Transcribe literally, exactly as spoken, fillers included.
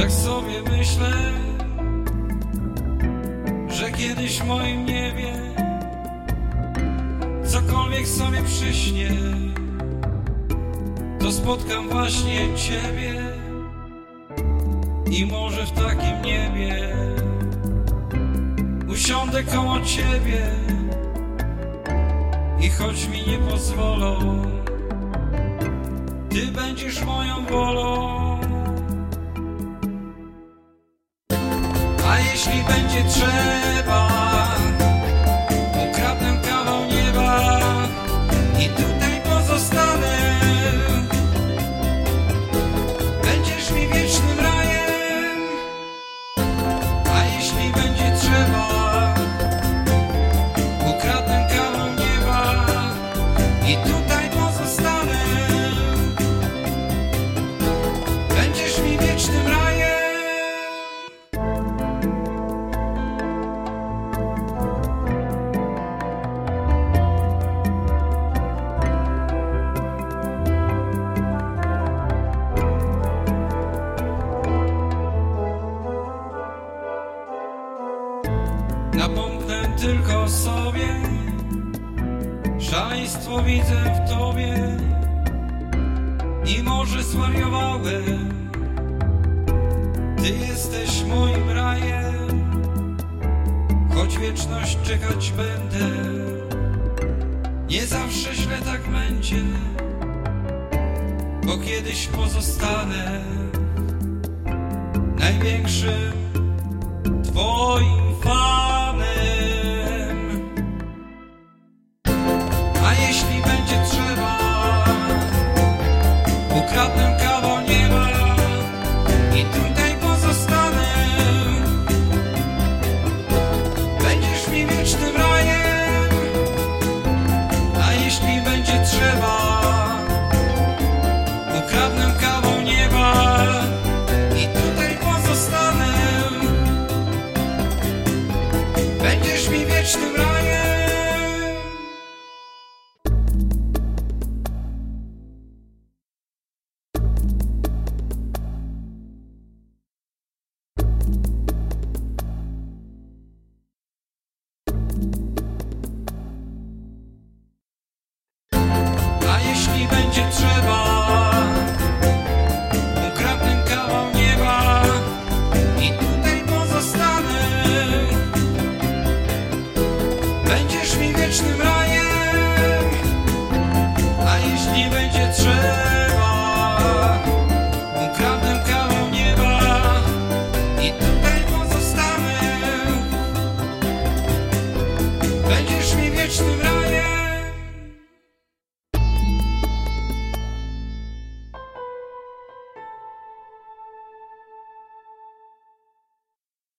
Tak sobie myślę, że kiedyś w moim niebie cokolwiek sobie przyśnie, to spotkam właśnie Ciebie. I może w takim niebie usiądę koło Ciebie i choć mi nie pozwolą, Ty będziesz moją wolą. A jeśli będzie trzeba, ukradnę kawał nieba i tutaj pozostanę. Będziesz mi wiecznym rajem. A jeśli będzie trzeba, ukradnę kawał nieba i tutaj pozostanę. Będziesz mi wiecznym rajem. Napomknę tylko sobie, szaleństwo widzę w Tobie i może zwariowałem. Ty jesteś moim rajem, choć wieczność czekać będę. Nie zawsze źle tak będzie, bo kiedyś pozostanę największym Twoim fanem. A jeśli będzie trzeba, ukradnę kawał nieba i tutaj pozostanę. Będziesz mi wiecznym rajem. A jeśli będzie trzeba, ukradnę kawał nieba i tutaj pozostanę. Będziesz mi wiecznym rajem. A jeśli będzie trzeba, ukradnę kawał nieba i tutaj pozostanę. Będziesz mi wiecznym rajem.